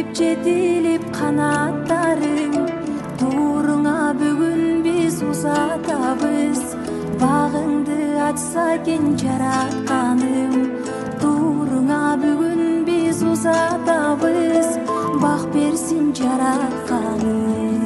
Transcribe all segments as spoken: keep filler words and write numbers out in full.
жетилип канаттарың, тууруңа бүгүн биз узатабыз. Багыңды ачса экен жаратканым, тууруңа бүгүн биз узатабыз. Бак берсин жаратканым.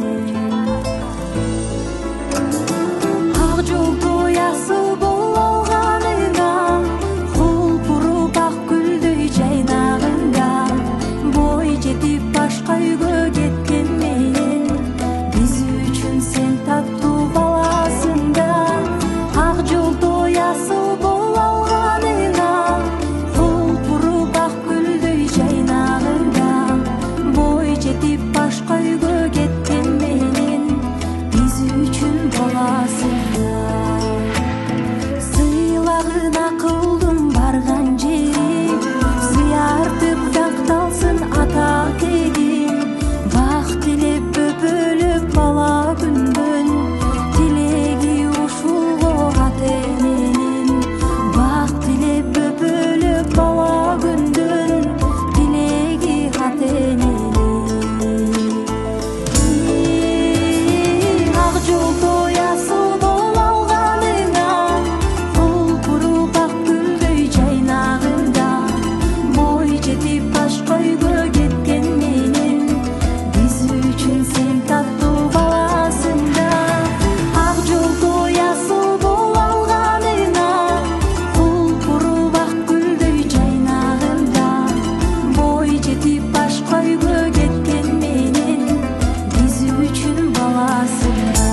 Ак жолдо ясыл бол алганыңа, кулпуруп ак гүлдөй жайнагыңда. Бой жетип башка үйгө кеткен менен, биз үчүн сен таттуу баласың да. Ак жолдо ясыл бол алганыңа, кулпуруп ак гүлдөй жайнагыңда. Бой жетип башка үйгө кеткен менен, биз үчүн баласың да. Сыйлагын акылдын барган жери, сыяртып такталсын ата тегим. Бак тилеп бөпөлөп бала күндөн, тилеги ушул ата эненин. Бак тилеп бөпөлөп бала күндөн, тилеги ата эненин. Ак жолдо ясыл бол алганыңа, кулпуруп ак гүлдөй жайнагыңда. Бой жетип башка үйгө кеткен менен, биз үчүн сен таттуу баласың да. Ак жолдо ясыл бол алганыңа, кулпуруп ак гүлдөй жайнагыңда. Бой жетип башка үйгө кеткен менен, биз үчүн баласың да.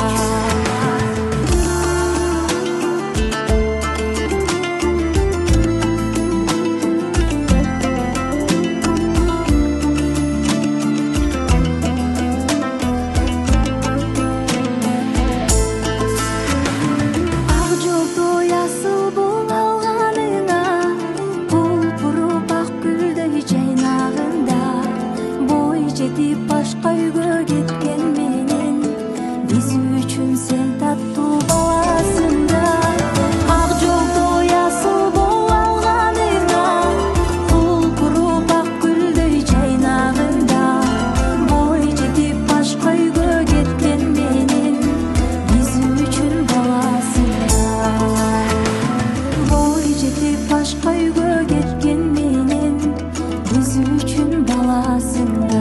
Ак жолдо ясыл бол алганыңа, кулпуруп ак гүлдөй жайнагыңда. Бой жетип башка үйгө кеткен менен, биз үчүн сен таттуу баласың да. Ак жолдо ясыл бол алганыңа, кулпуруп ак гүлдөй жайнагыңда. Бой жетип башка үйгө кеткен менен, биз үчүн баласың да. Бой жетип башка үйгө кеткен менен, биз үчүн баласың да.